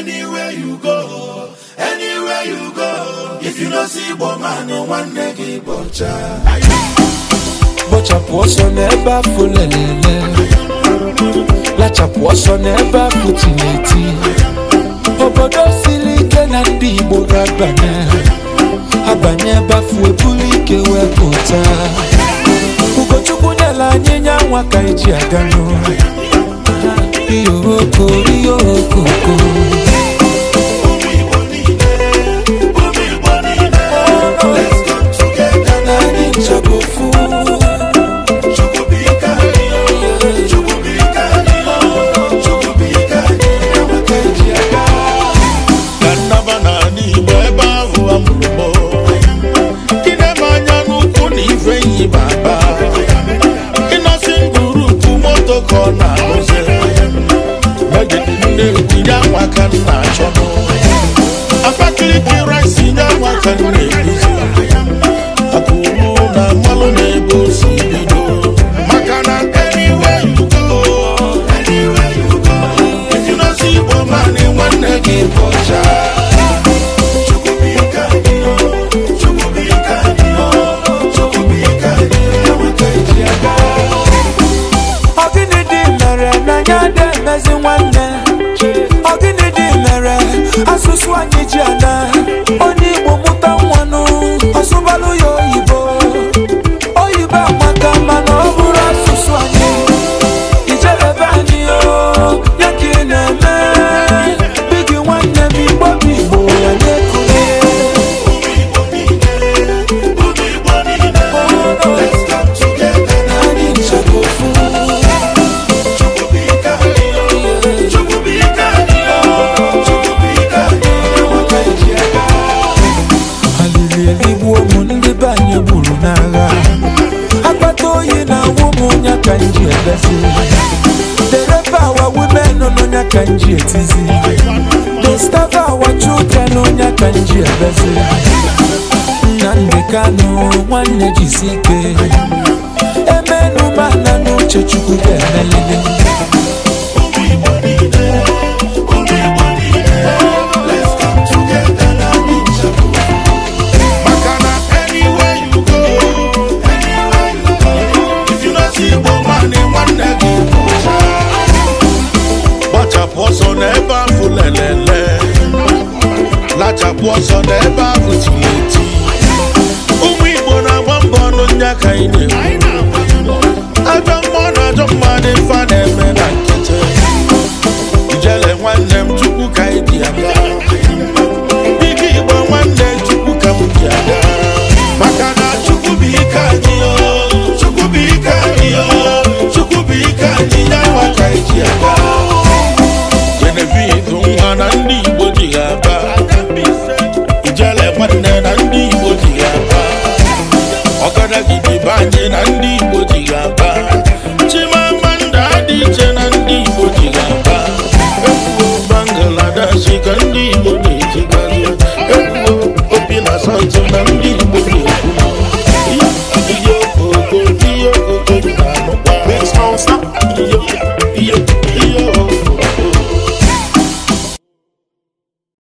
Anywhere you go, if you don't see woman, no one negi bocha. Bocha poso neba fulelele, la chaposo neba futineti. Obodo silike na ndi Igbo gabane, abanye bafu ebulike wepota. Ugochukwu nyela anyị nyanwa ka eji agano. Iyoko. Asusu anyị ji ana onye Igbo mụta nwanụ ọsụbalụ ya oyibo amaka mana ọ bụrụ asụsụ anyị ijelebe anyị ya ka ị na-eme bigi nwanne m Igbo ya na-ekule let's come together na anyị nchagofu Kanji etizi they starve our children onya kanji ebezi Nnamdi Kanu nwanne jisike emenu mana n'uche Chukwu ga-emelele let's come together na anyị nchagofu makana anywhere you go if you don't see woman nwanne gị bocha Chaposo neba fulelele, la chaposo neba futileti. Igbo na wambo no nyaka ine. Ajambona fane me na kete. Ijele nwanne m Chukwu ka idi aga. Bigi Igbo nwanne Chukwu ka mudi aga. Maka na Chukwu bi ike anyị o, Chukwu bi ike anyị o, Chukwu bi ike anyị nyanwa ka iji aga. Na ndị Igbo ji ga-aba ijele nwanne na ndị Igbo ji ga-aba ọgadagidi banye na ndị Igbo ji ga-aba Chimamanda dị iche na ndị Igbo ji ga-aba ekwuo Bangladesh ka ndị Igbo na-ejigazi ekwuo Obi na South na ndị Igbo